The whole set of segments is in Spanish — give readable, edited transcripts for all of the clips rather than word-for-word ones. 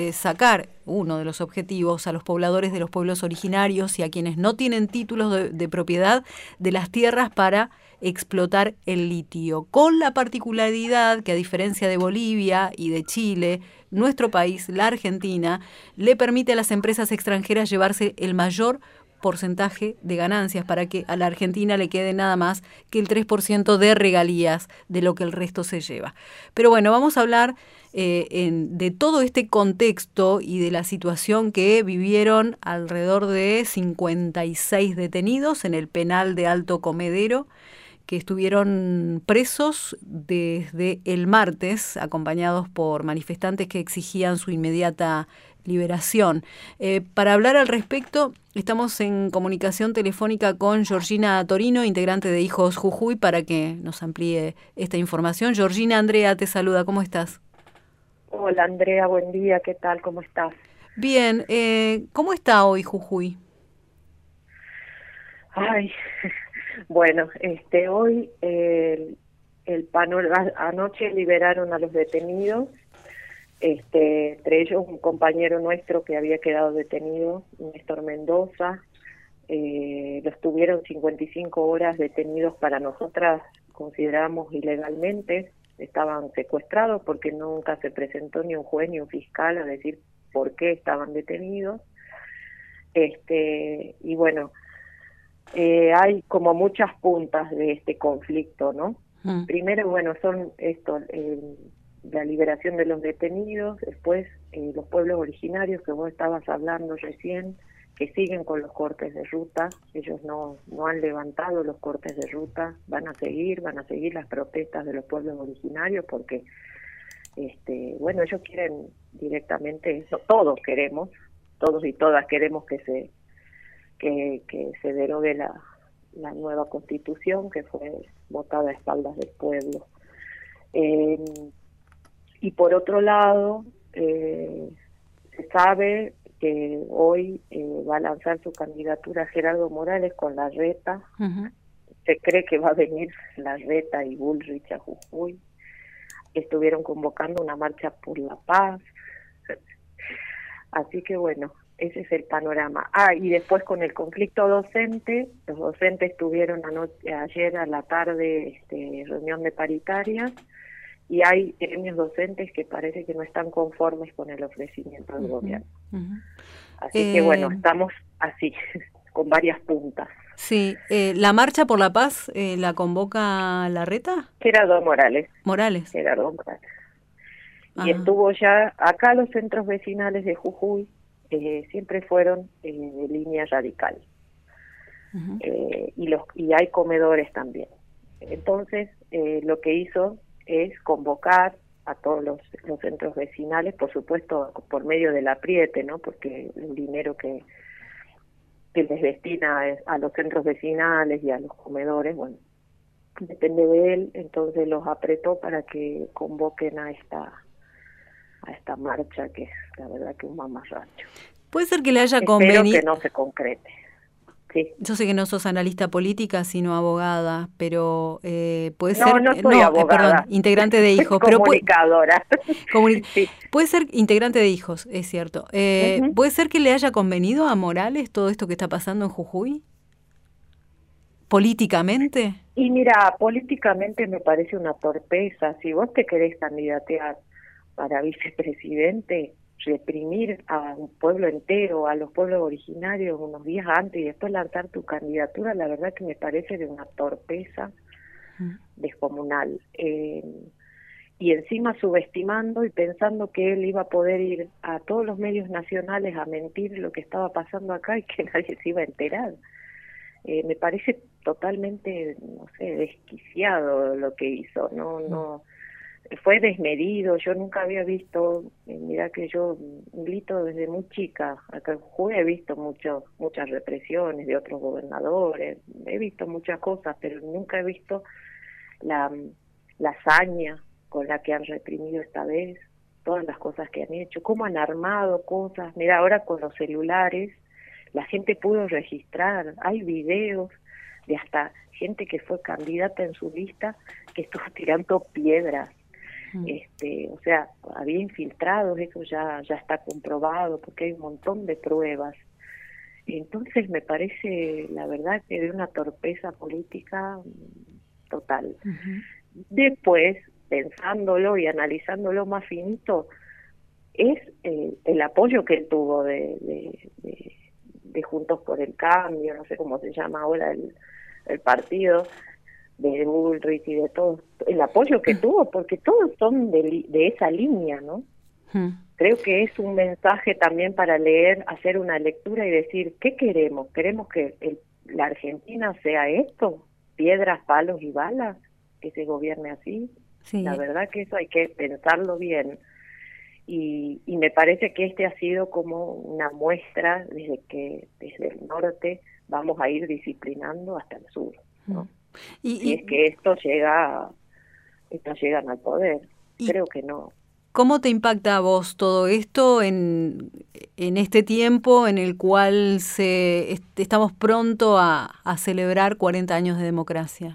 sacar, uno de los objetivos, a los pobladores de los pueblos originarios y a quienes no tienen títulos de propiedad de las tierras para explotar el litio, con la particularidad que, a diferencia de Bolivia y de Chile, nuestro país, la Argentina, le permite a las empresas extranjeras llevarse el mayor porcentaje de ganancias, para que a la Argentina le quede nada más que el 3% de regalías de lo que el resto se lleva. Pero bueno, vamos a hablar de todo este contexto y de la situación que vivieron alrededor de 56 detenidos en el penal de Alto Comedero, que estuvieron presos desde el martes, acompañados por manifestantes que exigían su inmediata liberación. Para hablar al respecto, estamos en comunicación telefónica con Georgina Torino, integrante de Hijos Jujuy, para que nos amplíe esta información. Georgina, Andrea te saluda, ¿cómo estás? Hola Andrea, buen día, ¿qué tal? ¿Cómo estás? Bien, ¿cómo está hoy Jujuy? Ay, bueno, hoy el panorama, anoche liberaron a los detenidos, entre ellos un compañero nuestro que había quedado detenido, Néstor Mendoza. Los tuvieron 55 horas detenidos, para nosotras consideramos ilegalmente. Estaban secuestrados porque nunca se presentó ni un juez ni un fiscal a decir por qué estaban detenidos. Y bueno, hay como muchas puntas de este conflicto, ¿no? Primero, bueno, son la liberación de los detenidos, después los pueblos originarios que vos estabas hablando recién, que siguen con los cortes de ruta. Ellos no han levantado los cortes de ruta, van a seguir las protestas de los pueblos originarios, porque bueno, ellos quieren directamente eso. Todos y todas queremos que se derogue la nueva constitución que fue votada a espaldas del pueblo. Y por otro lado, se sabe que hoy va a lanzar su candidatura Gerardo Morales con Larreta. Se cree que va a venir Larreta y Bullrich a Jujuy. Estuvieron convocando una marcha por la paz. Así que bueno, ese es el panorama. Y después con el conflicto docente, los docentes tuvieron ayer a la tarde reunión de paritarias, y hay gremios docentes que parece que no están conformes con el ofrecimiento del gobierno. Así que bueno, estamos así, con varias puntas. Sí, ¿la Marcha por la Paz la convoca Larreta? Gerardo Morales. Morales. Gerardo Morales. Y estuvo ya acá. Los centros vecinales de Jujuy siempre fueron de línea radical. Y hay comedores también. Entonces, lo que hizo es convocar a todos los centros vecinales, por supuesto por medio del apriete, ¿no? Porque el dinero que les destina a los centros vecinales y a los comedores, bueno, depende de él. Entonces los apretó para que convoquen a esta marcha, que es la verdad que un mamarracho. Puede ser que le haya convenido. Espero que no se concrete. Sí. Yo sé que no sos analista política, sino abogada, pero puede ser... No soy abogada. Perdón, integrante de Hijos. Comunicadora. Sí. Puede ser integrante de Hijos, es cierto. ¿Puede ser que le haya convenido a Morales todo esto que está pasando en Jujuy? ¿Políticamente? Y mira, políticamente me parece una torpeza. Si vos te querés candidatear para vicepresidente, reprimir a un pueblo entero, a los pueblos originarios unos días antes y después lanzar tu candidatura, la verdad que me parece de una torpeza descomunal. Y encima subestimando y pensando que él iba a poder ir a todos los medios nacionales a mentir lo que estaba pasando acá y que nadie se iba a enterar. Me parece totalmente, no sé, desquiciado lo que hizo. No fue desmedido. Yo nunca había visto, mira que yo milito desde muy chica, acá en Jujuy he visto muchas represiones de otros gobernadores, he visto muchas cosas, pero nunca he visto la hazaña con la que han reprimido esta vez, todas las cosas que han hecho, cómo han armado cosas. Mira, ahora con los celulares la gente pudo registrar, hay videos de hasta gente que fue candidata en su lista que estuvo tirando piedras. O sea, había infiltrados, eso ya está comprobado porque hay un montón de pruebas. Entonces me parece, la verdad, que de una torpeza política total. Después, pensándolo y analizándolo más finito, es el apoyo que él tuvo de Juntos por el Cambio, no sé cómo se llama ahora el partido, de Bullrich y de todos, el apoyo que tuvo, porque todos son de esa línea, ¿no? Creo que es un mensaje también para leer, hacer una lectura y decir, ¿qué queremos? ¿Queremos que la Argentina sea esto? ¿Piedras, palos y balas? ¿Que se gobierne así? Sí. La verdad que eso hay que pensarlo bien. Y me parece que este ha sido como una muestra desde el norte vamos a ir disciplinando hasta el sur, ¿no? Si es que estos llegan al poder, creo que no. ¿Cómo te impacta a vos todo esto en este tiempo en el cual estamos pronto a celebrar 40 años de democracia?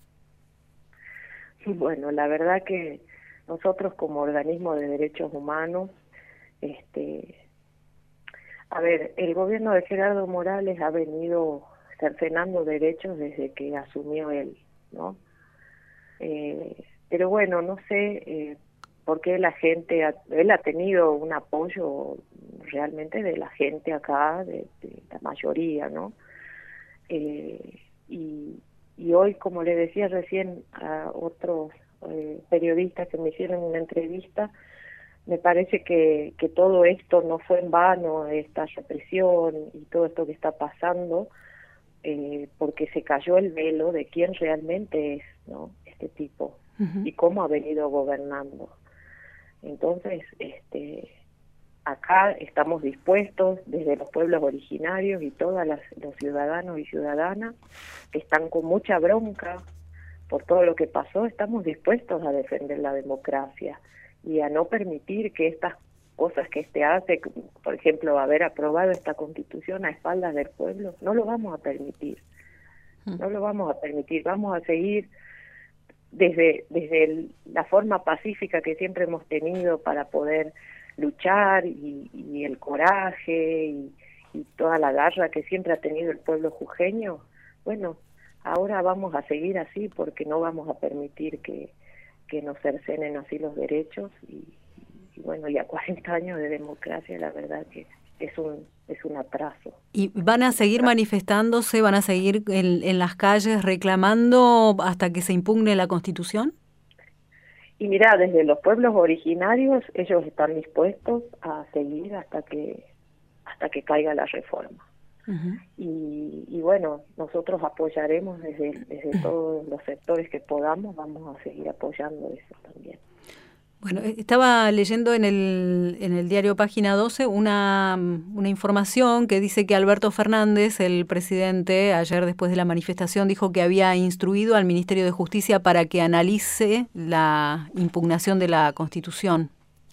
Bueno, la verdad que nosotros como organismo de derechos humanos, a ver, el gobierno de Gerardo Morales ha venido cercenando derechos desde que asumió él, ¿no? Pero bueno, no sé por qué él ha tenido un apoyo realmente de la gente acá, de la mayoría, ¿no? Y hoy, como le decía recién a otros periodistas que me hicieron una entrevista, me parece que todo esto no fue en vano, esta represión y todo esto que está pasando, porque se cayó el velo de quién realmente es, ¿no? Este tipo y cómo ha venido gobernando. Entonces, acá estamos dispuestos desde los pueblos originarios y todos los ciudadanos y ciudadanas que están con mucha bronca por todo lo que pasó, estamos dispuestos a defender la democracia y a no permitir que estas cosas que hace, por ejemplo, haber aprobado esta Constitución a espaldas del pueblo, no lo vamos a permitir. No lo vamos a permitir. Vamos a seguir desde la forma pacífica que siempre hemos tenido para poder luchar y el coraje y toda la garra que siempre ha tenido el pueblo jujeño. Bueno, ahora vamos a seguir así porque no vamos a permitir que nos cercenen así los derechos y bueno, ya 40 años de democracia, la verdad que es un atraso. ¿Y van a seguir manifestándose, van a seguir en las calles reclamando hasta que se impugne la Constitución? Y mira, desde los pueblos originarios ellos están dispuestos a seguir hasta que caiga la reforma. Y bueno, nosotros apoyaremos desde todos los sectores que podamos, vamos a seguir apoyando eso también. Bueno, estaba leyendo en el diario Página 12 una información que dice que Alberto Fernández, el presidente, ayer después de la manifestación, dijo que había instruido al Ministerio de Justicia para que analice la impugnación de la Constitución.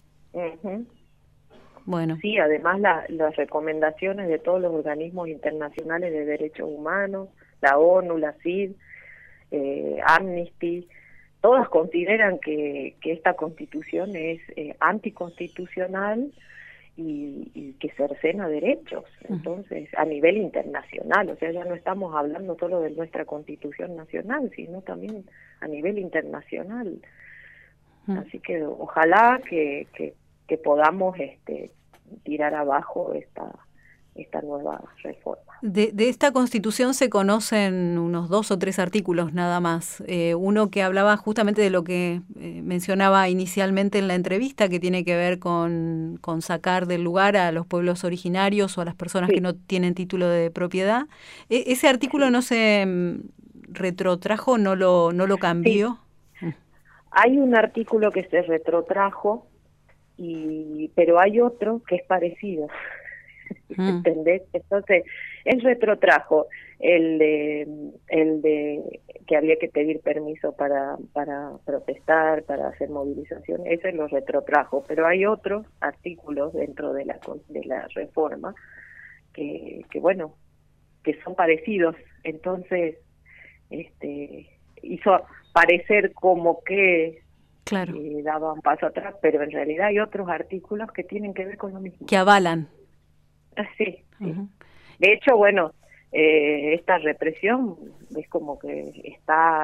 Bueno. Sí, además las recomendaciones de todos los organismos internacionales de derechos humanos, la ONU, la CID, Amnesty, todas consideran que esta Constitución es anticonstitucional y que cercena derechos. Entonces, a nivel internacional, o sea, ya no estamos hablando solo de nuestra Constitución nacional, sino también a nivel internacional. Así que ojalá que podamos tirar abajo esta nueva reforma. De esta Constitución se conocen unos 2 o 3 artículos nada más. Uno que hablaba justamente de lo que mencionaba inicialmente en la entrevista, que tiene que ver con sacar del lugar a los pueblos originarios o a las personas que no tienen título de propiedad. ¿Ese artículo no se retrotrajo, no lo cambió? Sí. Hay un artículo que se retrotrajo, pero hay otro que es parecido. ¿Entendés? Entonces, él retrotrajo el de que había que pedir permiso para protestar, para hacer movilización, ese lo retrotrajo, pero hay otros artículos dentro de la reforma que bueno, que son parecidos. Entonces, hizo parecer como que Claro. daba un paso atrás, pero en realidad hay otros artículos que tienen que ver con lo mismo. Que avalan. Sí, sí. Uh-huh. De hecho, bueno, esta represión es como que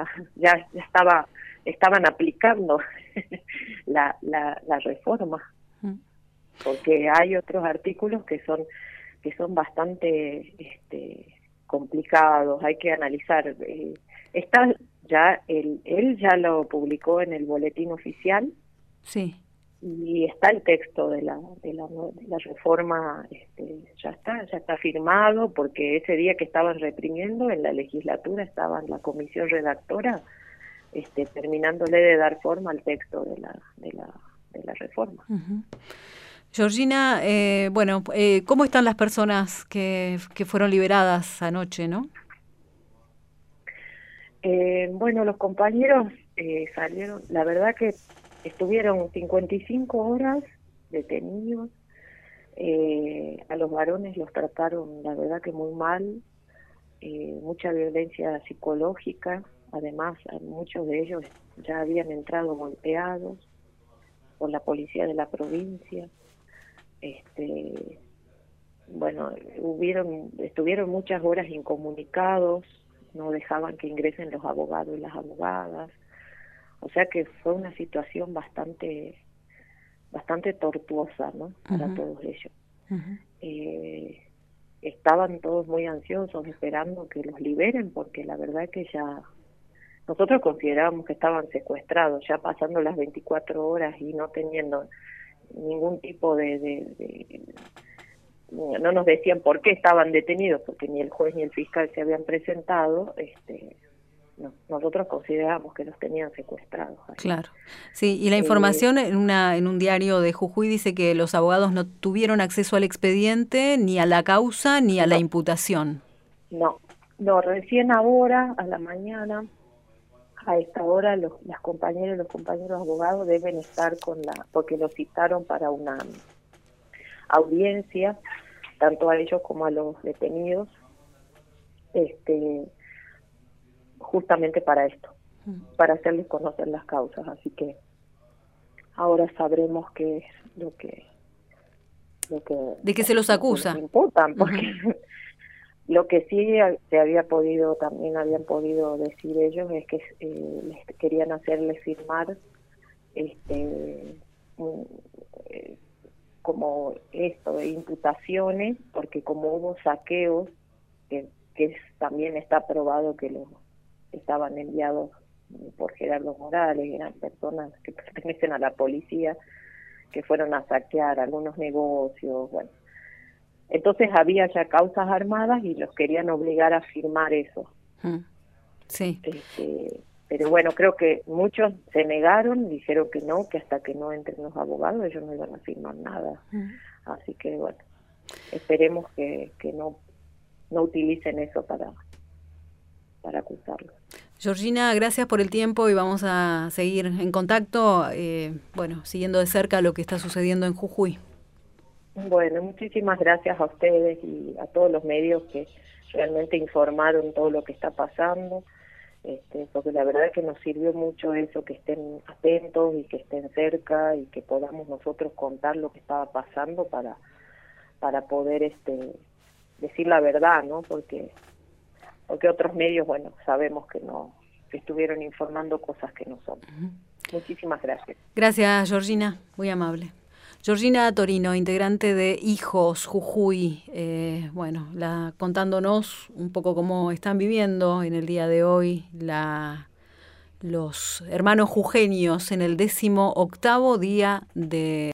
estaban aplicando la reforma, porque hay otros artículos que son bastante complicados, hay que analizar. Está ya él ya lo publicó en el boletín oficial. Sí. Y está el texto de la reforma, ya está firmado, porque ese día que estaban reprimiendo en la legislatura estaba en la comisión redactora terminándole de dar forma al texto de la reforma. Uh-huh. Georgina, ¿cómo están las personas que fueron liberadas anoche, no? Bueno, los compañeros salieron, la verdad que estuvieron 55 horas detenidos. A los varones los trataron, la verdad que muy mal, mucha violencia psicológica. Además, muchos de ellos ya habían entrado golpeados por la policía de la provincia. Bueno, estuvieron muchas horas incomunicados, no dejaban que ingresen los abogados y las abogadas. O sea que fue una situación bastante tortuosa, ¿no? Para uh-huh. todos ellos. Uh-huh. Estaban todos muy ansiosos esperando que los liberen, porque la verdad que ya nosotros considerábamos que estaban secuestrados, ya pasando las 24 horas y no teniendo ningún tipo no nos decían por qué estaban detenidos, porque ni el juez ni el fiscal se habían presentado. No, nosotros consideramos que los tenían secuestrados. Claro, sí, y la información en un diario de Jujuy dice que los abogados no tuvieron acceso al expediente, ni a la causa, ni a la imputación. No, recién ahora, a la mañana, a esta hora, las compañeras y los compañeros abogados deben estar porque los citaron para una audiencia, tanto a ellos como a los detenidos, justamente para esto, para hacerles conocer las causas. Así que ahora sabremos qué es lo que de qué se los acusa. Los imputan, porque uh-huh. Lo que sí también habían podido decir ellos es que les querían hacerles firmar como esto de imputaciones, porque como hubo saqueos, que también está probado que los estaban enviados por Gerardo Morales, eran personas que pertenecen a la policía, que fueron a saquear algunos negocios, bueno. Entonces había ya causas armadas y los querían obligar a firmar eso. Sí. Pero bueno, creo que muchos se negaron, dijeron que no, que hasta que no entren los abogados ellos no iban a firmar nada. Así que bueno, esperemos que no utilicen eso para acusarlos. Georgina, gracias por el tiempo y vamos a seguir en contacto, siguiendo de cerca lo que está sucediendo en Jujuy. Bueno, muchísimas gracias a ustedes y a todos los medios que realmente informaron todo lo que está pasando, porque la verdad es que nos sirvió mucho eso, que estén atentos y que estén cerca y que podamos nosotros contar lo que estaba pasando para poder decir la verdad, ¿no? Porque otros medios, bueno, sabemos que estuvieron informando cosas que no son. Uh-huh. Muchísimas gracias. Gracias, Georgina, muy amable. Georgina Torino, integrante de Hijos Jujuy, contándonos un poco cómo están viviendo en el día de hoy los hermanos jujeños en el 18º día de